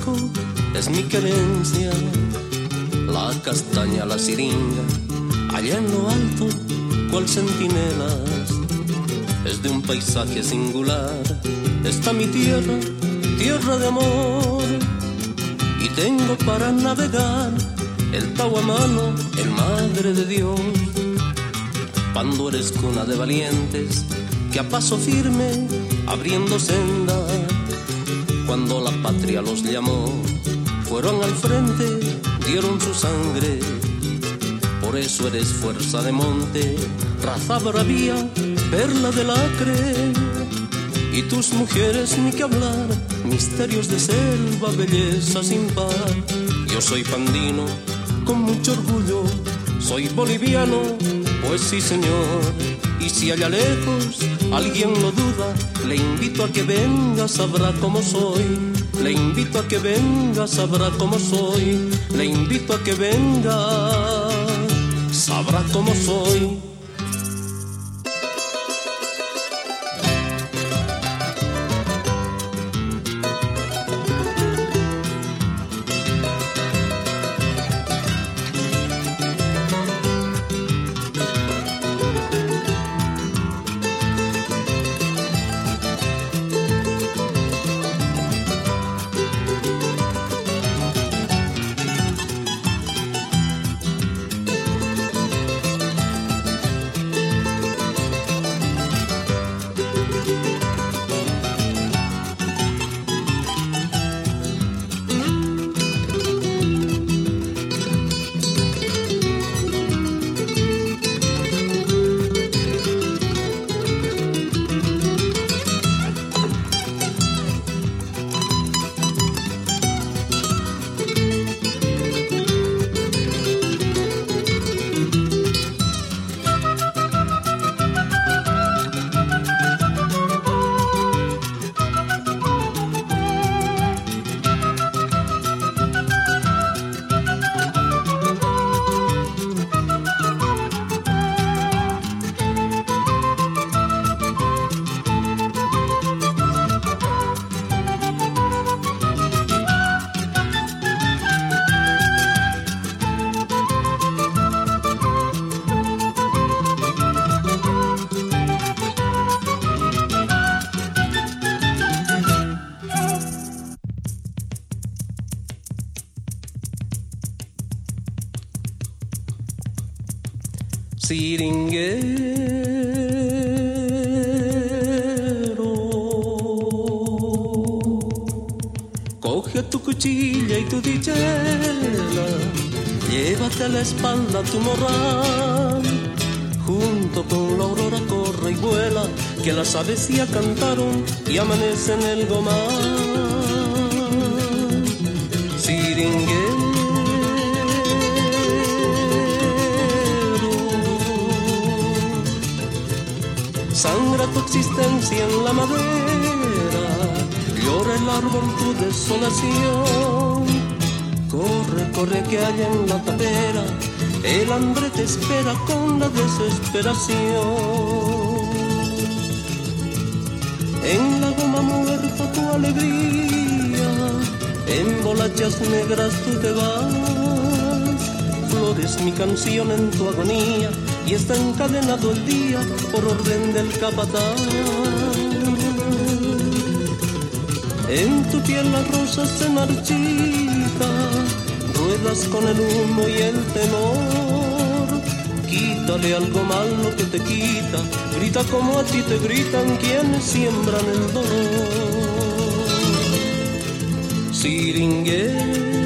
seco es mi querencia, la castaña, la siringa, allá en lo alto, cual centinelas, es de un paisaje singular. Está mi tierra, tierra de amor, y tengo para navegar el Tahuamano, el Madre de Dios. Cuando eres cuna de valientes que a paso firme abriendo senda, cuando la patria los llamó, fueron al frente, dieron su sangre. Por eso eres fuerza de monte, raza bravía, perla del Acre. Y tus mujeres ni que hablar, misterios de selva, belleza sin par. Yo soy pandino, con mucho orgullo, soy boliviano, pues sí señor. Y si allá lejos alguien lo duda, le invito a que venga, sabrá cómo soy. Le invito a que venga, sabrá cómo soy. Le invito a que venga, sabrá cómo soy. Siringuero, coge tu cuchilla y tu tijera, llévate a la espalda tu morral, junto con la aurora corre y vuela, que las aves ya cantaron y amanece en el gomar. Siringuero, sangra tu existencia en la madera, llora el árbol tu desolación. Corre, corre que hay en la tapera, el hambre te espera con la desesperación. En la goma muerta tu alegría, en bolachas negras tú te vas. Flores mi canción en tu agonía, y está encadenado el día por orden del capataz. En tu piel las rosas se marchitan, ruedas con el humo y el temor. Quítale algo malo que te quita, grita como a ti te gritan quienes siembran el dolor. Siringuero,